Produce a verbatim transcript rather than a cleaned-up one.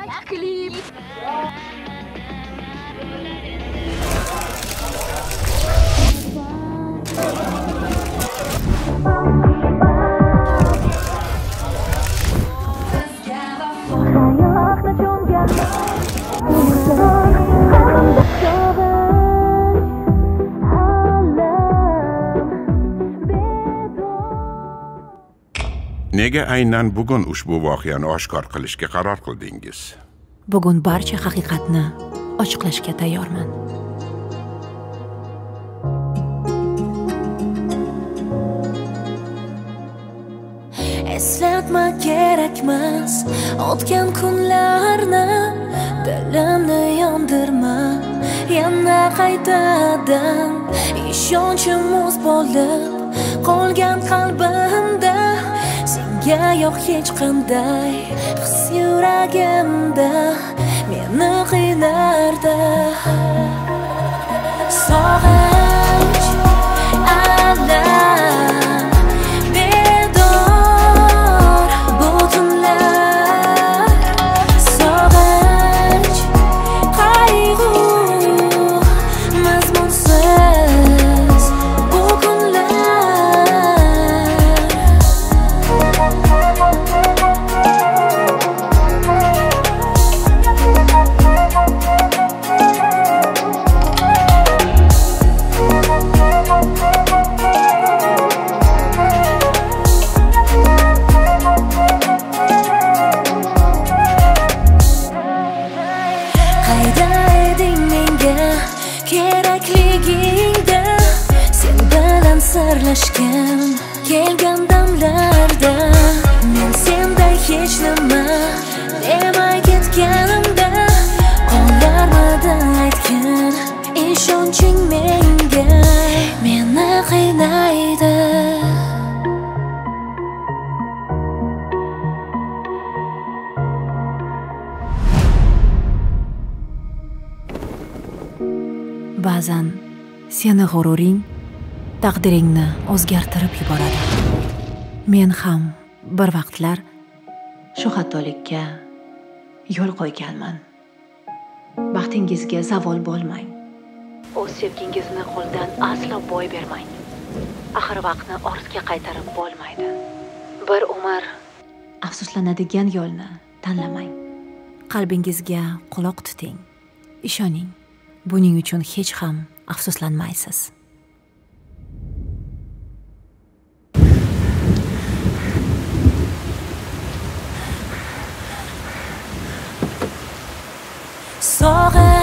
klip. Nega aynan bugun ushbu voqeani oshkor qilishga qaror qildingiz? Bugun barcha haqiqatni ochiqlashga tayyorman. Eslatma kerakmas o'tgan kunlarni, dilimni yondirma yana qaytadan. Ishonchim muz bo'lib qolgan qalbimda, senga yo'q hech qanday his yuragimda, meni qiynardi sog'inch, alam, bedor butunlar, sog'inch, qayg'u, mazmunsiz bu kunlar. Qayda eding menga kerakligingda, sen bilan sirlashgan kelgan damlarda, men senday hech nima demay ketganimda, qolarmidi aytgan ishonching menga, meni qiynaydi. Ba'zan seni g'ururing taqdiringni o'zgartirib yuboradi. Men ham bir vaqtlar shu xatolikka yo'l qo'yganman. Baxtingizga zavol bo'lmang. O'z sevgingizni qo'ldan aslo boy bermang. Axir vaqtni ortga qaytarib bo'lmaydi. Bir umr afsuslanadigan yo'lni tanlamang. Qalbingizga quloq tuting. Ishoning, buning uchun hech ham afsuslanmaysiz. Sog'inch